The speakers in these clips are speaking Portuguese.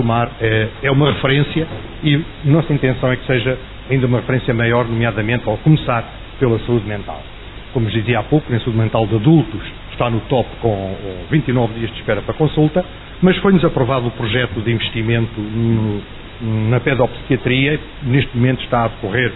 retomar, é uma referência e nossa intenção é que seja ainda uma referência maior, nomeadamente ao começar pela saúde mental. Como vos dizia há pouco, na saúde mental de adultos está no top com 29 dias de espera para consulta, mas foi-nos aprovado o projeto de investimento na pedopsiquiatria. Neste momento está a decorrer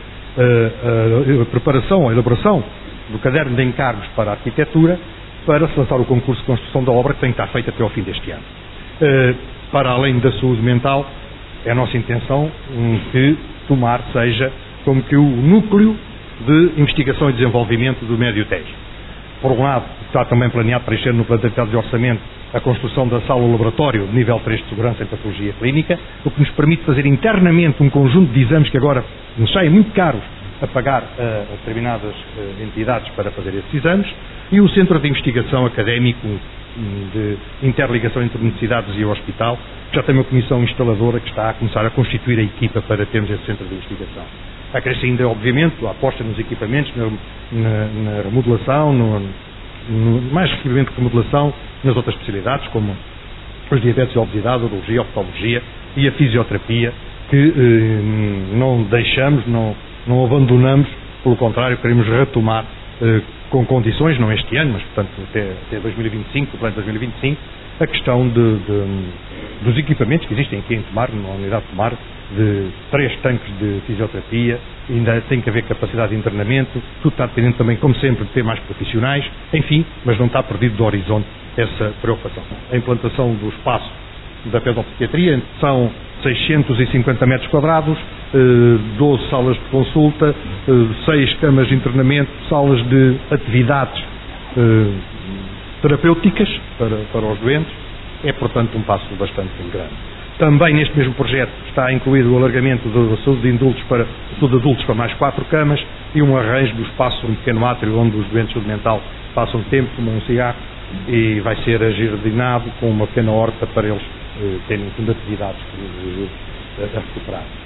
a preparação, a elaboração do caderno de encargos para a arquitetura, para se lançar o concurso de construção da obra que tem que estar feito até ao fim deste ano. Para além da saúde mental, é a nossa intenção que Tomar seja como que o núcleo de investigação e desenvolvimento do Médio Tejo. Por um lado, está também planeado preencher no plano de orçamento a construção da sala-laboratório de nível 3 de segurança em patologia clínica, o que nos permite fazer internamente um conjunto de exames que agora nos saem muito caros a pagar a determinadas entidades para fazer esses exames, e o Centro de Investigação Académico de Interligação entre Universidades e o Hospital, que já tem uma comissão instaladora que está a começar a constituir a equipa para termos esse Centro de Investigação. Acresce ainda, obviamente, a aposta nos equipamentos, na remodelação, mais equipamento de remodelação nas outras especialidades, como os diabetes e a obesidade, a urologia, a oftalmologia e a fisioterapia, que não deixamos, não abandonamos, pelo contrário, queremos retomar com condições, não este ano, mas portanto até 2025, o plano de 2025, a questão dos equipamentos que existem aqui em Tomar, na unidade de Tomar, de 3 tanques de fisioterapia, ainda tem que haver capacidade de internamento, tudo está dependendo também, como sempre, de ter mais profissionais, enfim, mas não está perdido do horizonte essa preocupação. A implantação do espaço da pedopsiquiatria são 650 metros quadrados, 12 salas de consulta, 6 camas de internamento, salas de atividades terapêuticas para os doentes. É, portanto, um passo bastante grande. Também neste mesmo projeto está incluído o alargamento da saúde de adultos para mais 4 camas e um arranjo do espaço, um pequeno átrio onde os doentes de saúde mental passam tempo, como um cigarro, e vai ser ajardinado com uma pequena horta para eles terem atividades a recuperar.